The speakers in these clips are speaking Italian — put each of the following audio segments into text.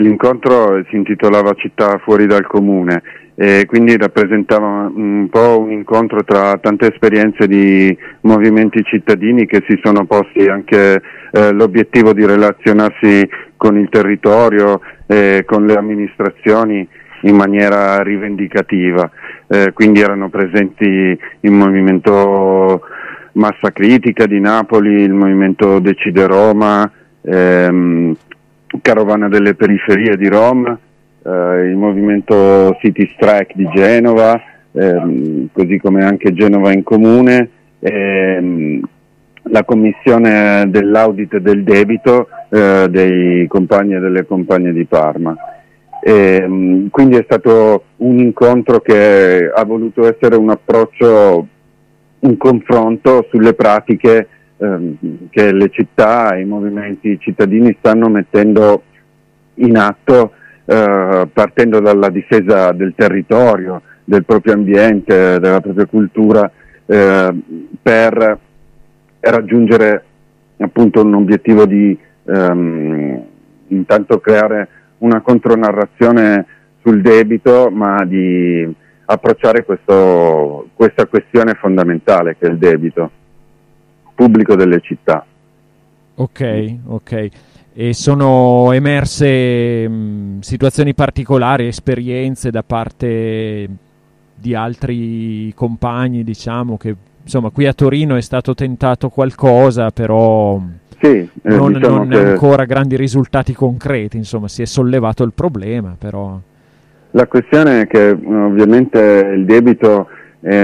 L'incontro si intitolava Città fuori dal comune e quindi rappresentava un po' un incontro tra tante esperienze di movimenti cittadini che si sono posti anche l'obiettivo di relazionarsi con il territorio e con le amministrazioni in maniera rivendicativa. Quindi erano presenti il movimento Massa Critica di Napoli, il movimento Decide Roma, Carovana delle Periferie di Roma, il movimento City Strike di Genova, così come anche Genova in Comune, la commissione dell'audit del debito dei compagni e delle compagne di Parma. Quindi è stato un incontro che ha voluto essere un approccio, un confronto sulle pratiche che le città e i movimenti cittadini stanno mettendo in atto, partendo dalla difesa del territorio, del proprio ambiente, della propria cultura, per raggiungere appunto un obiettivo di intanto creare una contronarrazione sul debito, ma di approcciare questa questione fondamentale che è il debito pubblico delle città. Ok. E sono emerse situazioni particolari, esperienze da parte di altri compagni, diciamo, che insomma qui a Torino è stato tentato qualcosa, però sì, non che ancora grandi risultati concreti, insomma si è sollevato il problema, però. La questione è che ovviamente il debito è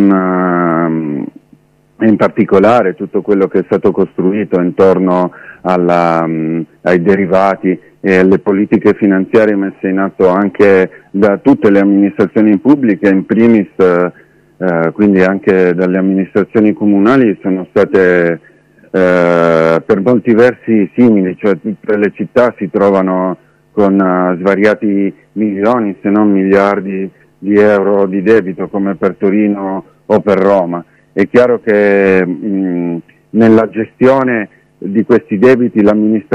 in particolare tutto quello che è stato costruito intorno ai derivati e alle politiche finanziarie messe in atto anche da tutte le amministrazioni pubbliche, in primis quindi anche dalle amministrazioni comunali, sono state per molti versi simili, cioè tutte le città si trovano con svariati milioni se non miliardi di euro di debito, come per Torino o per Roma. È chiaro che nella gestione di questi debiti le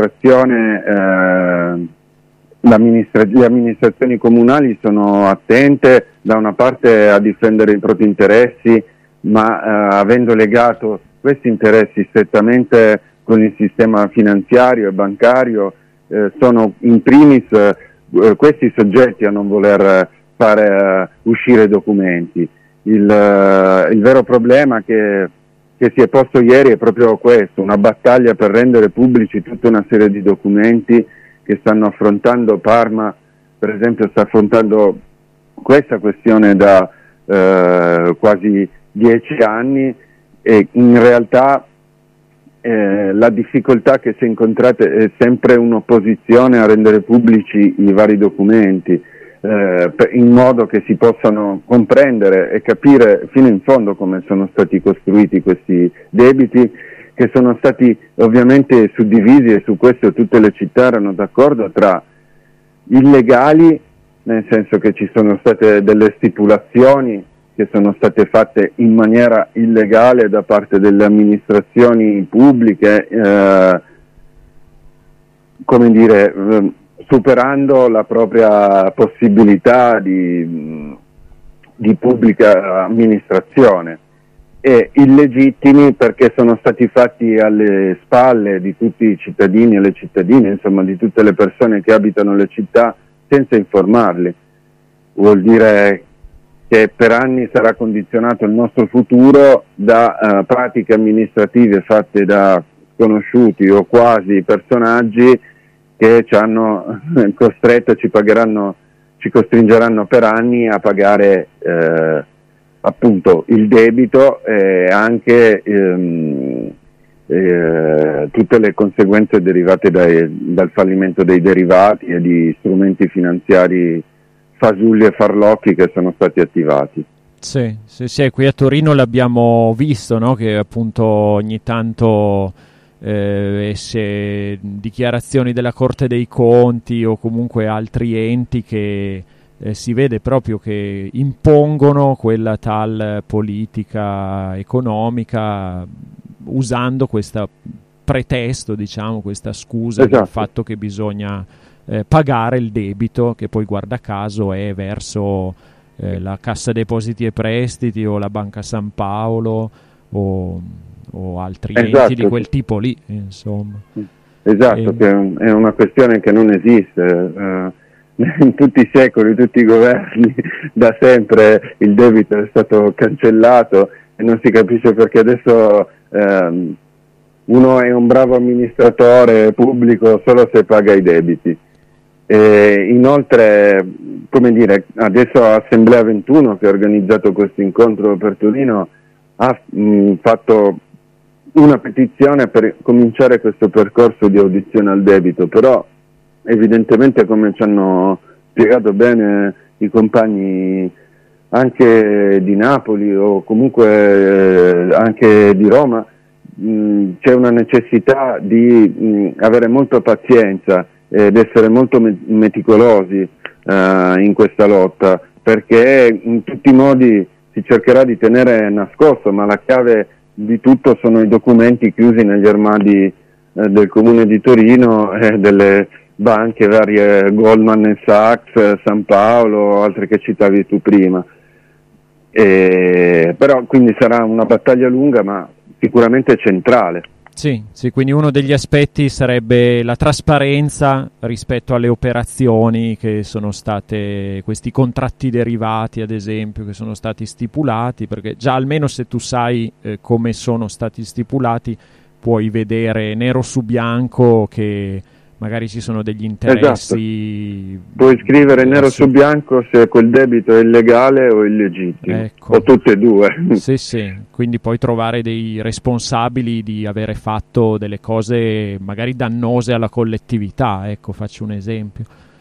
amministrazioni comunali sono attente da una parte a difendere i propri interessi, ma avendo legato questi interessi strettamente con il sistema finanziario e bancario, sono in primis questi soggetti a non voler fare uscire documenti. Il vero problema che si è posto ieri è proprio questo, una battaglia per rendere pubblici tutta una serie di documenti che stanno affrontando. Parma, per esempio, sta affrontando questa questione da quasi 10 anni e in realtà la difficoltà che si è incontrata è sempre un'opposizione a rendere pubblici i vari documenti, in modo che si possano comprendere e capire fino in fondo come sono stati costruiti questi debiti, che sono stati ovviamente suddivisi, e su questo tutte le città erano d'accordo, tra illegali, nel senso che ci sono state delle stipulazioni che sono state fatte in maniera illegale da parte delle amministrazioni pubbliche, superando la propria possibilità di pubblica amministrazione, e illegittimi perché sono stati fatti alle spalle di tutti i cittadini e le cittadine, insomma di tutte le persone che abitano le città, senza informarli. Vuol dire che per anni sarà condizionato il nostro futuro da pratiche amministrative fatte da sconosciuti o quasi personaggi che ci hanno costretto, ci costringeranno per anni a pagare appunto il debito e anche tutte le conseguenze derivate dal fallimento dei derivati e di strumenti finanziari fasulli e farlocchi che sono stati attivati. Sì, qui a Torino l'abbiamo visto, no? Che appunto ogni tanto dichiarazioni della Corte dei Conti o comunque altri enti che si vede proprio che impongono quella tal politica economica usando questo pretesto, diciamo, questa scusa, esatto, del fatto che bisogna pagare il debito, che poi guarda caso è verso la Cassa Depositi e Prestiti o la Banca San Paolo o altri enti di quel tipo lì, insomma. Esatto, che è una questione che non esiste. In tutti i secoli, tutti i governi, da sempre il debito è stato cancellato e non si capisce perché adesso uno è un bravo amministratore pubblico solo se paga i debiti. E inoltre, come dire, adesso Assemblea 21, che ha organizzato questo incontro per Torino, ha fatto una petizione per cominciare questo percorso di audizione al debito, però evidentemente, come ci hanno spiegato bene i compagni anche di Napoli o comunque anche di Roma, c'è una necessità di avere molta pazienza ed essere molto meticolosi in questa lotta, perché in tutti i modi si cercherà di tenere nascosto, ma la chiave di tutto sono i documenti chiusi negli armadi del Comune di Torino e delle banche varie, Goldman Sachs, San Paolo, altre che citavi tu prima. Però quindi sarà una battaglia lunga, ma sicuramente centrale. Sì, quindi uno degli aspetti sarebbe la trasparenza rispetto alle operazioni che sono state, questi contratti derivati ad esempio, che sono stati stipulati, perché già almeno se tu sai come sono stati stipulati puoi vedere nero su bianco che magari ci sono degli interessi. Esatto. Puoi scrivere nero su bianco se quel debito è illegale o illegittimo, ecco. O tutte e due. Sì, quindi puoi trovare dei responsabili di avere fatto delle cose magari dannose alla collettività, ecco, faccio un esempio.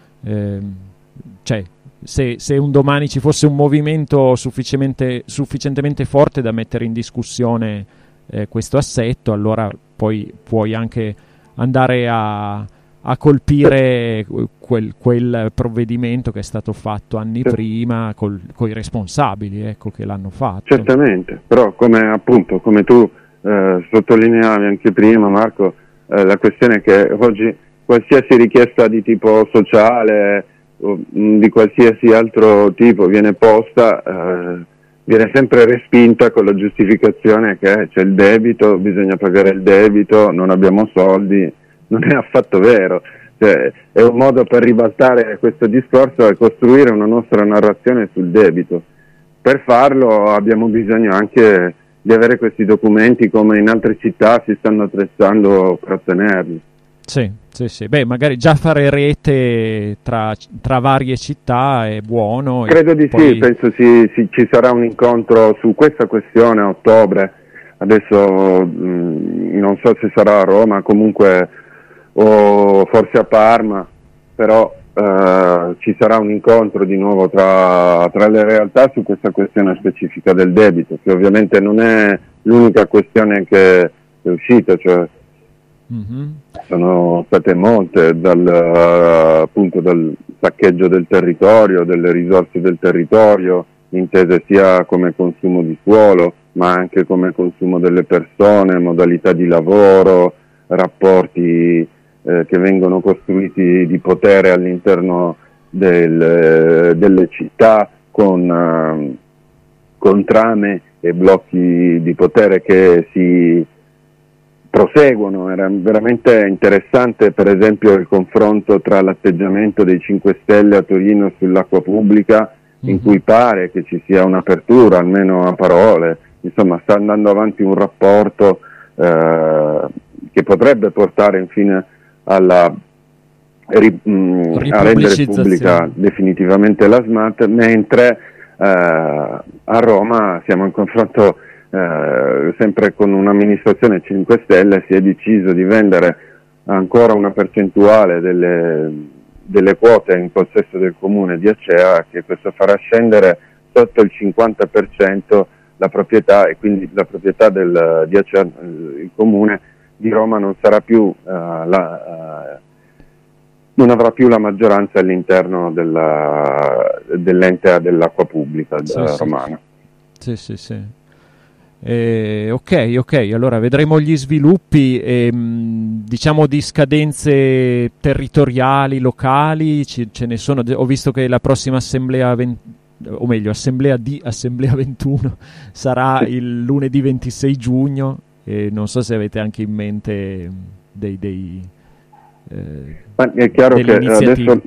Cioè, se un domani ci fosse un movimento sufficientemente forte da mettere in discussione questo assetto, allora poi puoi anche andare a colpire quel provvedimento che è stato fatto anni prima coi responsabili, ecco, che l'hanno fatto. Certamente, però come tu sottolineavi anche prima, Marco, la questione è che oggi qualsiasi richiesta di tipo sociale o di qualsiasi altro tipo viene posta, viene sempre respinta con la giustificazione che c'è il debito, bisogna pagare il debito, non abbiamo soldi. Non è affatto vero, cioè, è un modo per ribaltare questo discorso e costruire una nostra narrazione sul debito. Per farlo abbiamo bisogno anche di avere questi documenti, come in altre città si stanno attrezzando per ottenerli. Sì. Beh, magari già fare rete tra varie città è buono. Credo di sì, penso ci sarà un incontro su questa questione a ottobre. Adesso non so se sarà a Roma, comunque o forse a Parma, però ci sarà un incontro di nuovo tra le realtà su questa questione specifica del debito, che ovviamente non è l'unica questione che è uscita, cioè sono state molte, dal saccheggio del territorio, delle risorse del territorio, intese sia come consumo di suolo, ma anche come consumo delle persone, modalità di lavoro, rapporti che vengono costruiti di potere all'interno delle città con trame e blocchi di potere che si proseguono. Era veramente interessante, per esempio, il confronto tra l'atteggiamento dei 5 Stelle a Torino sull'acqua pubblica, in cui pare che ci sia un'apertura, almeno a parole. Insomma, sta andando avanti un rapporto che potrebbe portare infine a rendere pubblica definitivamente la SMAT, mentre a Roma siamo in confronto sempre con un'amministrazione 5 Stelle, si è deciso di vendere ancora una percentuale delle quote in possesso del comune di Acea, che questo farà scendere sotto il 50% la proprietà, e quindi la proprietà di Acea, il comune di Roma non sarà più non avrà più la maggioranza all'interno dell'ente dell'acqua pubblica romana. Sì. Ok, allora vedremo gli sviluppi, diciamo di scadenze territoriali, locali, ce ne sono. Ho visto che la prossima assemblea, o meglio, assemblea 21 sarà il lunedì 26 giugno, e non so se avete anche in mente Ma è chiaro che adesso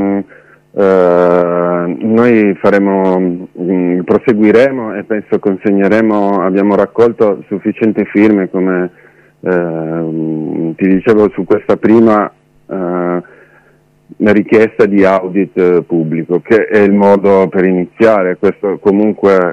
noi proseguiremo e penso consegneremo, abbiamo raccolto sufficienti firme, come ti dicevo, su questa prima richiesta di audit pubblico, che è il modo per iniziare. Questo comunque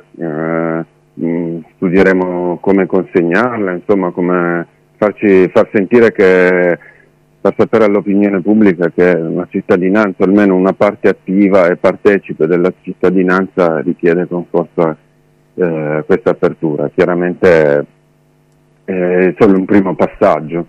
studieremo come consegnarla, insomma, come far sentire far sapere all'opinione pubblica che una cittadinanza, almeno una parte attiva e partecipe della cittadinanza, richiede con forza questa apertura. Chiaramente è solo un primo passaggio,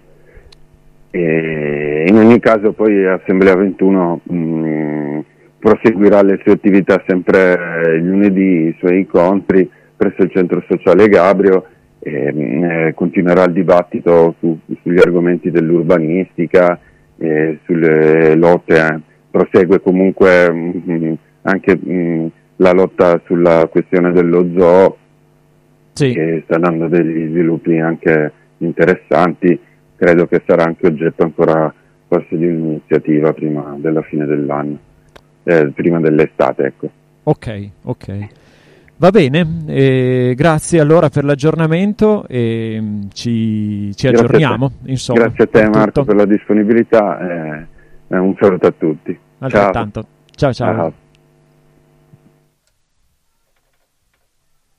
e in ogni caso poi Assemblea 21 proseguirà le sue attività sempre il lunedì, i suoi incontri presso il centro sociale Gabrio, e continuerà il dibattito sugli argomenti dell'urbanistica, sulle lotte. Prosegue comunque anche la lotta sulla questione dello zoo, sì, che sta dando degli sviluppi anche interessanti. Credo che sarà anche oggetto ancora forse di un'iniziativa prima della fine dell'anno, prima dell'estate, ecco. Ok. Va bene, grazie allora per l'aggiornamento, e ci aggiorniamo. Insomma, grazie a te, Marco, per la disponibilità, e un saluto a tutti. Altrettanto. Ciao. Ciao.